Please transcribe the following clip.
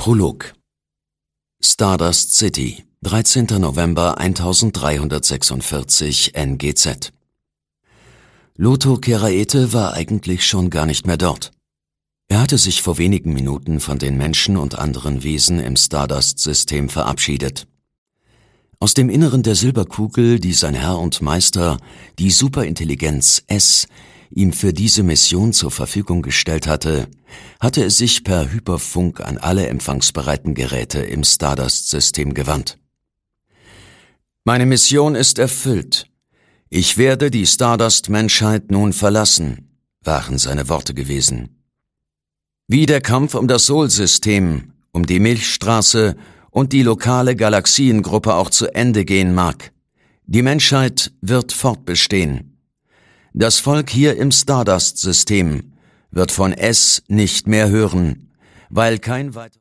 Prolog. Stardust City, 13. November 1346 NGZ. Lotho Keraete war eigentlich schon gar nicht mehr dort. Er hatte sich vor wenigen Minuten von den Menschen und anderen Wesen im Stardust-System verabschiedet. Aus dem Inneren der Silberkugel, die sein Herr und Meister, die Superintelligenz S, ihm für diese Mission zur Verfügung gestellt hatte, hatte er sich per Hyperfunk an alle empfangsbereiten Geräte im Stardust-System gewandt. »Meine Mission ist erfüllt. Ich werde die Stardust-Menschheit nun verlassen«, waren seine Worte gewesen. Wie der Kampf um das Sol-System, um die Milchstraße und die lokale Galaxiengruppe auch zu Ende gehen mag, die Menschheit wird fortbestehen. Das Volk hier im Stardust-System wird von S nicht mehr hören, weil kein weiterer